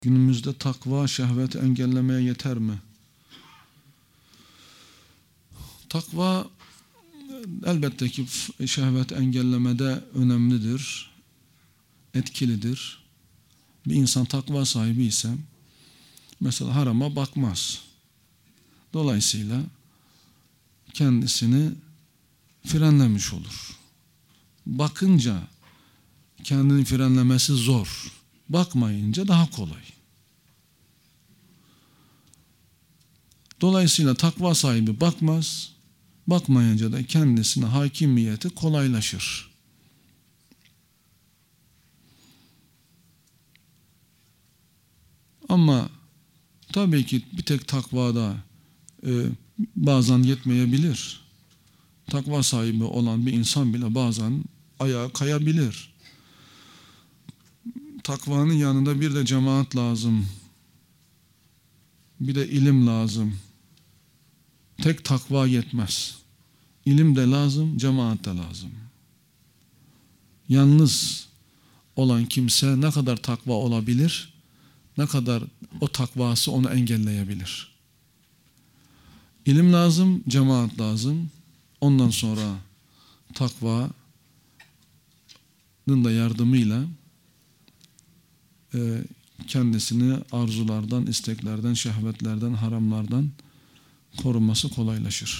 Günümüzde takva şehveti engellemeye yeter mi? Takva elbette ki şehvet engellemede önemlidir, etkilidir. Bir insan takva sahibi ise mesela harama bakmaz. Dolayısıyla kendisini frenlemiş olur. Bakınca kendini frenlemesi zor. Bakmayınca daha kolay. Dolayısıyla takva sahibi bakmaz, bakmayınca da kendisine hakimiyeti kolaylaşır. Ama tabii ki bir tek takvada bazen yetmeyebilir. Takva sahibi olan bir insan bile bazen ayağa kayabilir. Takvanın yanında bir de cemaat lazım. Bir de ilim lazım. Tek takva yetmez. İlim de lazım, cemaat de lazım. Yalnız olan kimse ne kadar takva olabilir, ne kadar o takvası onu engelleyebilir. İlim lazım, cemaat lazım. Ondan sonra takvanın da yardımıyla kendisini arzulardan, isteklerden, şehvetlerden, haramlardan koruması kolaylaşır.